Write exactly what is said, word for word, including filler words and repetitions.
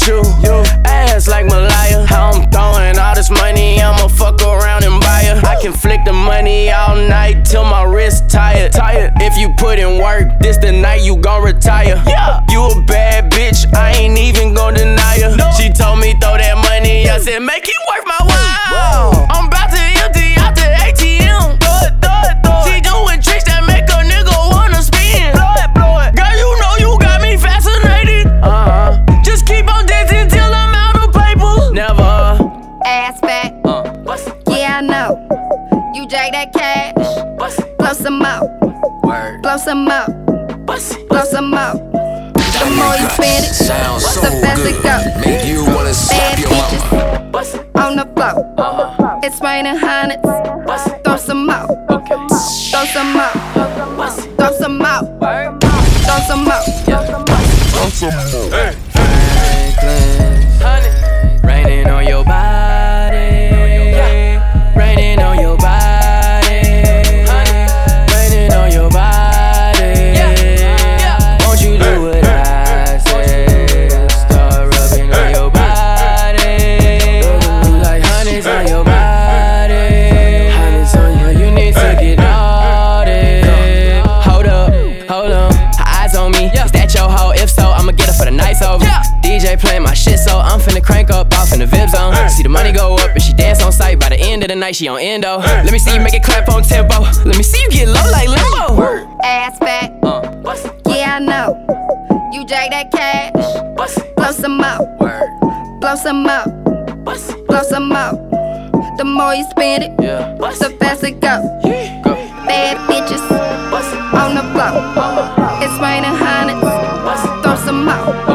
you, you. Ass like Malaya. How I'm throwing all this money, I'ma fuck around and buy her. I can flick the money all night till my wrist tired. tired. If you put in work, this the night you gon' retire. Yeah. You a bad bitch, I ain't even gon' deny her. No. She told me throw that money, I said make it worth my while. I'm about to empty out the A T M. Throw it, throw it, throw it. She doing tricks that make a nigga wanna spin. Blow it, blow it. Girl, you know you got me fascinated. Uh-huh. Just keep on dancing till I'm out of paper. Never. Ass fat. Uh. Yeah, I know. You jack that cash. Blow some out. Word. Blow some out. Blow some out. The more you spend it, Sounds so the faster it good. go. Make you wanna slap Bad your bitches mama. on the floor. Uh-huh. It's raining hundreds. Throw some out. Okay. Throw some out. Throw some out. Throw some out. Hey. Franklin, raining on your body, raining on your body, raining on your body. Won't you do what I say? Start rubbing on your body. You like honey's on your body, honey's on you. You need to get naughty. Hold up, hold on, her eyes on me. Is that your hoe? If so, I'ma get her for the nights over. D J playing my shit, so I'm finna crank up off in the Vib zone. See the money go up and she dance on sight. By the end of the night, she on endo. Let me see you make it clap on tempo. Let me see you get low like limbo. Ass fat. Uh. Yeah, I know. You jack that cash. Blow some out. Blow some out. Blow some out. The more you spend it, Yeah. the faster it go. Go. Bad bitches on the floor. It's raining hundreds. Throw some out.